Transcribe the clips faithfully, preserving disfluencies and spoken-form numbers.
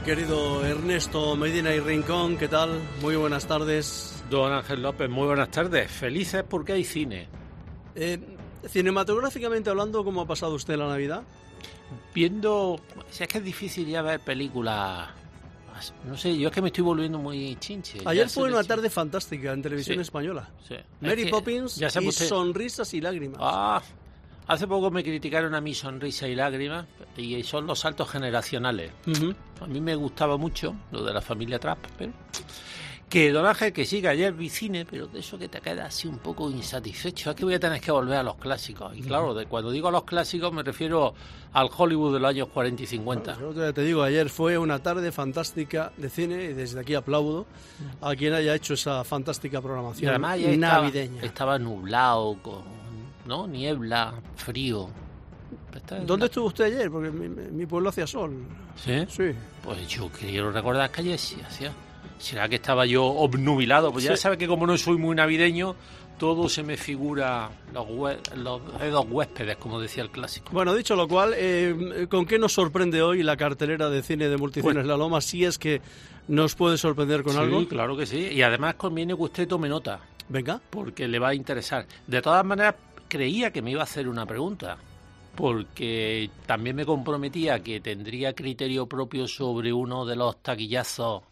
querido Ernesto Medina y Rincón, ¿qué tal? Muy buenas tardes. Don Ángel López, muy buenas tardes. Felices porque hay cine. Eh, cinematográficamente hablando, ¿cómo ha pasado usted la Navidad? Viendo... Si es que es difícil ya ver películas... No sé, yo es que me estoy volviendo muy chinche. Ayer fue una tarde fantástica en televisión sí, española. Sí. Mary es que Poppins y usted... sonrisas y lágrimas. Ah, hace poco me criticaron a mí Sonrisa y Lágrimas y son los saltos generacionales. Uh-huh. A mí me gustaba mucho lo de la familia Trapp, pero... Que don Ángel, que sí, que ayer vi cine, pero de eso que te queda así un poco insatisfecho, es que voy a tener que volver a los clásicos. Y claro, de cuando digo a los clásicos me refiero al Hollywood de los años cuarenta y cincuenta. Bueno, yo te digo, ayer fue una tarde fantástica de cine y desde aquí aplaudo a quien haya hecho esa fantástica programación y además ya navideña. Estaba, estaba nublado, con, ¿no? Niebla, frío. ¿Dónde estuvo usted ayer? Porque mi, mi pueblo hacía sol. ¿Sí? Sí. Pues yo quiero recordar que ayer sí hacía... ¿Será que estaba yo obnubilado? Pues ya sí. sabe que como no soy muy navideño, todo se me figura los, hue- los dedos huéspedes, como decía el clásico. Bueno, dicho lo cual, eh, ¿con qué nos sorprende hoy la cartelera de cine de Multicines Pues, La Loma? Si es que nos puede sorprender con sí, algo. Claro que sí. Y además conviene que usted tome nota. Venga. Porque le va a interesar. De todas maneras, creía que me iba a hacer una pregunta. Porque también me comprometía que tendría criterio propio sobre uno de los taquillazos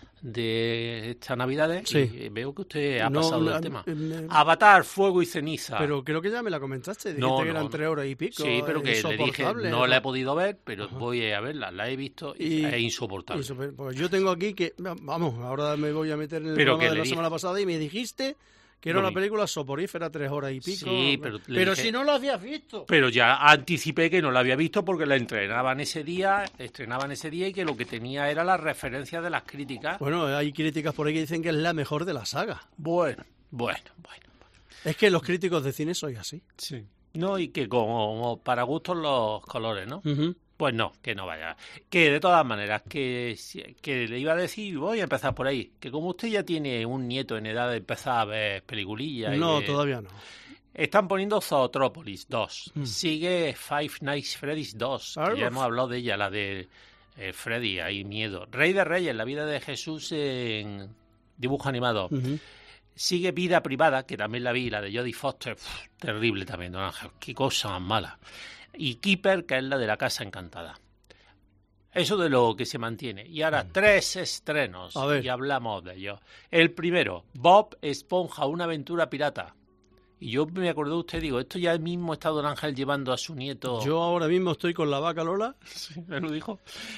de estas Navidades, sí. Y veo que usted ha no, pasado la, del tema. Eh, Avatar, Fuego y Ceniza. Pero creo que ya me la comentaste, dijiste no, que no, eran no. tres horas y pico. Sí, pero que le dije, no ¿no? la he podido ver, pero Ajá. voy a verla, la he visto y, y es insoportable. Insoportable. Pues yo tengo aquí que, vamos, ahora me voy a meter en el pero programa de la dije, semana pasada y me dijiste que era no, una película soporífera, tres horas y pico. Sí, pero, pero dije, si no la habías visto. Pero ya anticipé que no la había visto porque la entrenaban ese día, estrenaban ese día y que lo que tenía era la referencia de las críticas. Bueno, hay críticas por ahí que dicen que es la mejor de la saga. Bueno, bueno, bueno. Es que los críticos de cine soy así. Sí. No, y que como para gustos los colores, ¿no? Uh-huh. Pues no, que no vaya. Que de todas maneras, que, que le iba a decir, voy a empezar por ahí, que como usted ya tiene un nieto en edad de empezar a ver peliculillas... No, de, todavía no. Están poniendo Zootrópolis dos. Mm. Sigue Five Nights Freddy's dos, que ya hemos hablado de ella, la de eh, Freddy, hay miedo. Rey de Reyes, la vida de Jesús en dibujo animado. Uh-huh. Sigue Vida Privada, que también la vi, la de Jodie Foster, uf, terrible también, don Ángel, qué cosa más mala. Y Keeper, que es la de La Casa Encantada. Eso de lo que se mantiene. Y ahora, tres estrenos, a ver. y hablamos de ellos. El primero, Bob Esponja, una aventura pirata. Y yo me acordé de usted, digo, esto ya mismo está don Ángel llevando a su nieto... Yo ahora mismo estoy con la vaca Lola. Sí, me lo dijo.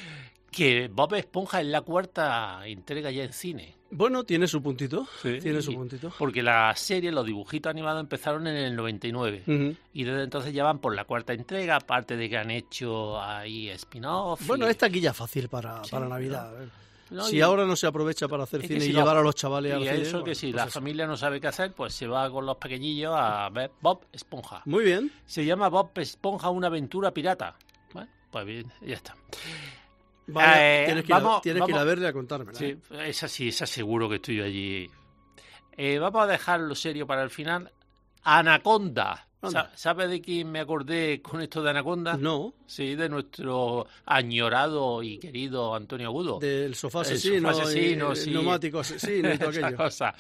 Que Bob Esponja es la cuarta entrega ya en cine. Bueno, tiene su puntito, Sí, tiene su puntito. Porque la serie, los dibujitos animados empezaron en el noventa y nueve. Uh-huh. Y desde entonces ya van por la cuarta entrega, aparte de que han hecho ahí spin-off. Bueno, y... esta aquí ya fácil para, Sí, para Navidad. No, si y... ahora no se aprovecha para hacer es cine si y no... llevar a los chavales al y cine... eso bueno, que si pues la eso. familia no sabe qué hacer, pues se va con los pequeñillos a ver Bob Esponja. Muy bien. Se llama Bob Esponja, una aventura pirata. Bueno, pues bien, ya está. Vale, Eh, tienes que, vamos, ir, a, tienes vamos. que ir a verle a contármela. Sí, ¿eh? esa sí, esa seguro que estoy allí. Eh, vamos a dejarlo serio para el final. Anaconda. Anda. ¿Sabe de quién me acordé con esto de Anaconda? No, Sí, de nuestro añorado y querido Antonio Agudo. del sofá El asesino, sofá asesino, y, sí. el neumático asesino y todo Esa aquello. cosa.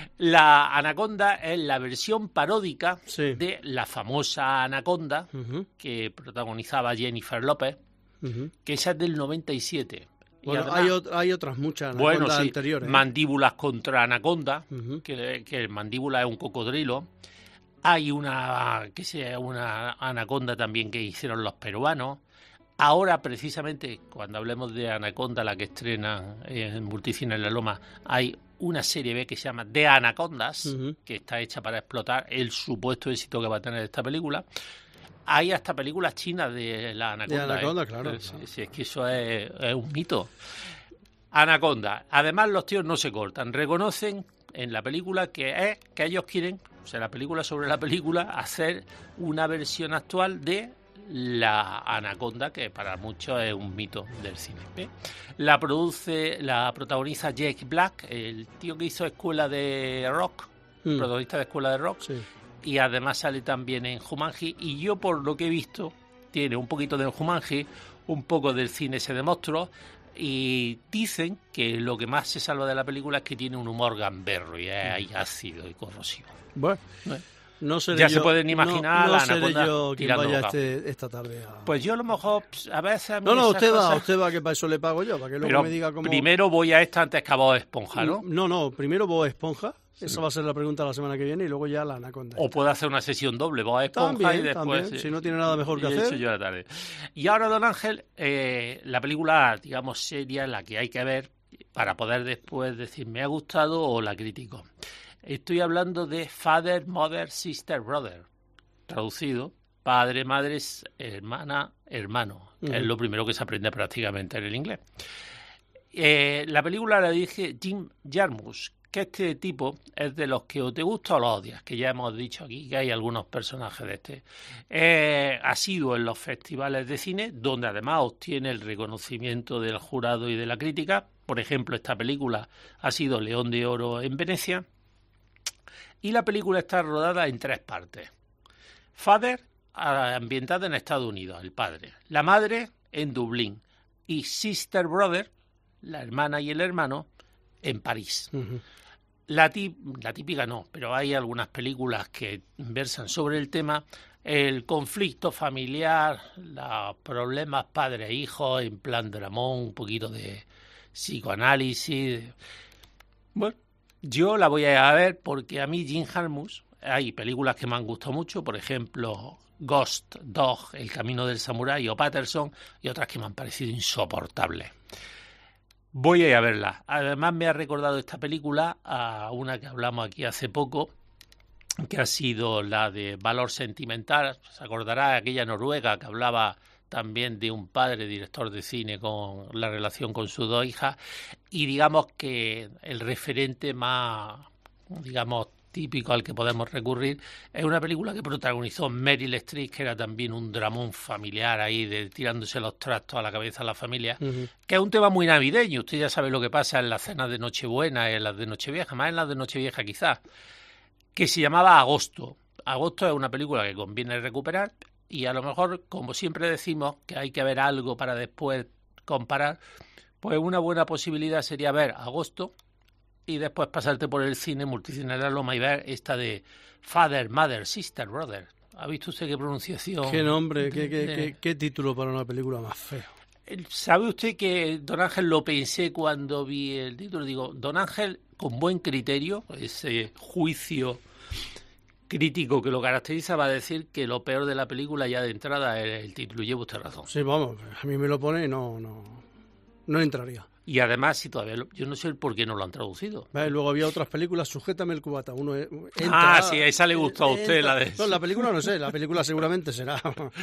La Anaconda es la versión paródica Sí. de la famosa Anaconda Uh-huh, que protagonizaba Jennifer López, uh-huh. que esa es del noventa y siete. Y Bueno, además, hay, ot- hay otras muchas bueno, anacondas sí, anteriores. ¿eh? Mandíbulas contra Anaconda, Uh-huh. que, que el mandíbula es un cocodrilo. Hay una que sea una anaconda también que hicieron los peruanos. Ahora, precisamente, cuando hablemos de Anaconda, la que estrena en Multicine en La Loma, hay una serie B que se llama The Anacondas, Uh-huh. que está hecha para explotar el supuesto éxito que va a tener esta película. Hay hasta películas chinas de la Anaconda. De Anaconda, ¿eh? claro, Sí, claro. sí, es que eso es, es un mito. Anaconda. Además, los tíos no se cortan. Reconocen en la película que es que ellos quieren, o sea, la película sobre la película, hacer una versión actual de la Anaconda, que para muchos es un mito del cine. ¿eh? La produce, la protagoniza Jack Black, el tío que hizo Escuela de Rock, Mm. protagonista de Escuela de Rock, Sí. y además sale también en Jumanji, y yo por lo que he visto, tiene un poquito del Jumanji, un poco del cine ese de monstruos, Y dicen que lo que más se salva de la película es que tiene un humor gamberro y es ácido y corrosivo. Bueno, ¿Eh? no seré ya yo, se pueden imaginar no, no la seré Anaconda yo quien tirando vaya bocado. este, esta tarde a... Pues yo a lo mejor, pues, a veces a mí No, no, esas usted va, cosas- usted va, que para eso le pago yo, para que luego Pero me diga cómo... primero voy a esta antes que a Bob Esponja, ¿no? No, no, primero Bob Esponja, esa va a ser la pregunta la semana que viene, y luego ya la Anaconda. O puedo hacer una sesión doble, Bob Esponja También, y después... también, eh, si no tiene nada mejor que y he hacer. hecho yo la tarde. Y ahora, don Ángel, eh, la película, digamos, seria, la que hay que ver para poder después decir me ha gustado o la critico. Estoy hablando de Father, Mother, Sister, Brother. Traducido, padre, madre, hermana, hermano. Que Uh-huh. es lo primero que se aprende prácticamente en el inglés. Eh, la película la dirige Jim Jarmusch, que este tipo es de los que o te gusta o lo odias, que ya hemos dicho aquí que hay algunos personajes de este. Eh, ha sido en los festivales de cine, donde además obtiene el reconocimiento del jurado y de la crítica. Por ejemplo, esta película ha sido León de Oro en Venecia. Y la película está rodada en tres partes. Father, ambientada en Estados Unidos, el padre. La madre, en Dublín. Y Sister Brother, la hermana y el hermano, en París. Uh-huh. La, tip- la típica no, pero hay algunas películas que versan sobre el tema, el conflicto familiar, los problemas padre-hijo, en plan dramón, un poquito de psicoanálisis. Bueno, yo la voy a ir a ver porque a mí Jim Jarmusch, hay películas que me han gustado mucho, por ejemplo Ghost Dog, El camino del samurái o Patterson, y otras que me han parecido insoportables. Voy a ir a verla. Además me ha recordado esta película a una que hablamos aquí hace poco, que ha sido la de Valor Sentimental. Se acordará de aquella noruega que hablaba también de un padre director de cine con la relación con sus dos hijas, y digamos que el referente más, digamos, típico al que podemos recurrir es una película que protagonizó Meryl Streep, que era también un dramón familiar ahí de tirándose los trastos a la cabeza a la familia, Uh-huh. que es un tema muy navideño. Usted ya sabe lo que pasa en las cenas de Nochebuena y en las de Nochevieja, más en las de Nochevieja quizás, que se llamaba Agosto. Agosto es una película que conviene recuperar y a lo mejor, como siempre decimos, que hay que ver algo para después comparar, pues una buena posibilidad sería ver Agosto y después pasarte por el cine Multicine de la Loma y ver esta de Father, Mother, Sister, Brother. ¿Ha visto usted qué pronunciación? Qué nombre, qué, qué, de- qué, qué título para una película más feo. ¿Sabe usted que Don Ángel lo pensé cuando vi el título? Digo, Don Ángel, con buen criterio, ese juicio crítico que lo caracteriza, va a decir que lo peor de la película ya de entrada es el título. Lleva usted razón. Sí, vamos, a mí me lo pone y no, no, no entraría. Y además, si todavía lo- yo no sé por qué no lo han traducido. ¿Ves? Luego había otras películas, Sujétame el cubata. Uno eh, entra- Ah, sí, esa le gustó a usted, entra- la de... No, la película no sé, la película seguramente será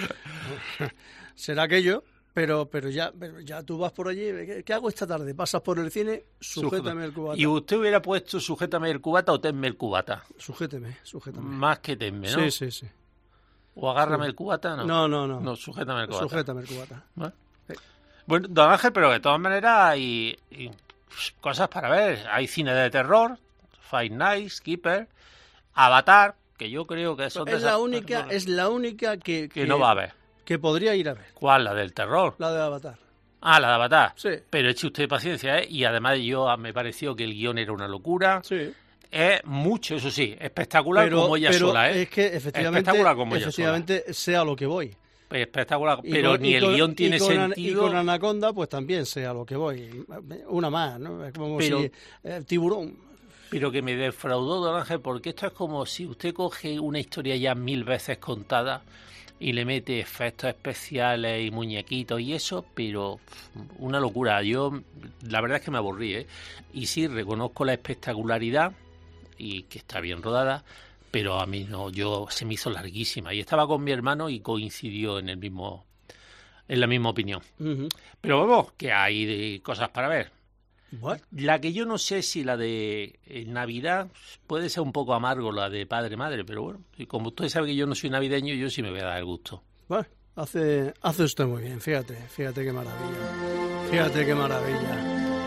será aquello, pero pero ya pero ya tú vas por allí, ¿qué, qué hago esta tarde? Pasas por el cine, sujétame el cubata. Y usted hubiera puesto sujétame el cubata o tenme el cubata. Sujéteme, sujétame. Más que tenme, ¿no? Sí, sí, sí. O agárrame el cubata, ¿no? No, no, no. No, sujétame el cubata. Sujétame el cubata. ¿Vale? Sí. Bueno, Don Ángel, pero de todas maneras hay, hay cosas para ver. Hay cine de terror, Five Nights, Keeper, Avatar, que yo creo que son de Es la esas única, películas es la única que, que no va a ver. que podría ir a ver, ¿Cuál? La del terror. la de Avatar. Ah, la de Avatar. Sí. Pero eche usted paciencia, ¿eh? Y además yo ah, me pareció que el guión era una locura. Sí. Es mucho, eso sí, espectacular Pero, como ella pero sola, ¿eh? es que efectivamente, Espectacular como ella efectivamente sea lo que voy. Espectacular, Y pero con- ni y el con- guión tiene y con, An- sentido. Y con Anaconda, pues también sea lo que voy. Una más, ¿no? Es como Pero- si eh, Tiburón. Pero que me defraudó, Don Ángel, porque esto es como si usted coge una historia ya mil veces contada y le mete efectos especiales y muñequitos y eso, pero pff, una locura. Yo, la verdad es que me aburrí, ¿eh? Y sí, reconozco la espectacularidad y que está bien rodada, pero a mí no, yo se me hizo larguísima. Y estaba con mi hermano y coincidió en el mismo, en la misma opinión. Ujú. Pero vamos, que hay de cosas para ver. Bueno, La que yo no sé si la de eh, Navidad puede ser un poco amargo, la de padre-madre, pero bueno, y como usted sabe que yo no soy navideño, yo sí me voy a dar el gusto. bueno, hace, hace usted muy bien, fíjate, fíjate qué maravilla. Fíjate qué maravilla.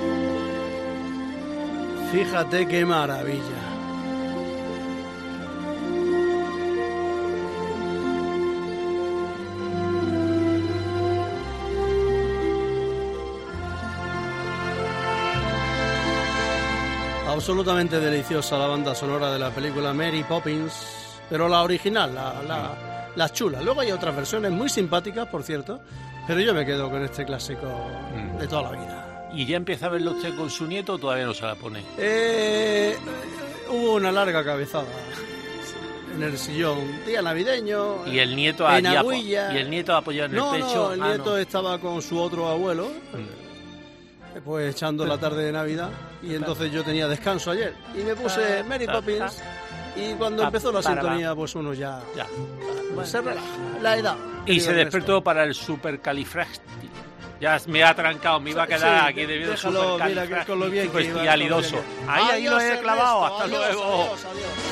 Fíjate qué maravilla. absolutamente deliciosa la banda sonora de la película Mary Poppins, pero la original, la, la, la chula. Luego hay otras versiones muy simpáticas, por cierto, pero yo me quedo con este clásico de toda la vida. ¿Y ya empieza a verlo usted con su nieto o todavía no se la pone? Eh, hubo una larga cabezada en el sillón, día navideño, y el nieto en allí apo- Aguilla. y el nieto apoyado en no, el pecho. No, el Ah, nieto no. estaba con su otro abuelo, Mm. pues echando la tarde de Navidad, y entonces yo tenía descanso ayer y me puse Mary Poppins, y cuando empezó la sintonía, pues uno ya, Ya. pues se relaja, la edad. Y se despertó para el supercalifragil. Ya me ha trancado, me iba a quedar Sí, aquí debido al déjalo, mira que con lo bien que iba, supercalifragilidoso. con lo bien que- Ahí, ahí lo Adiós, he clavado, Ernesto, hasta adiós, luego. adiós, adiós.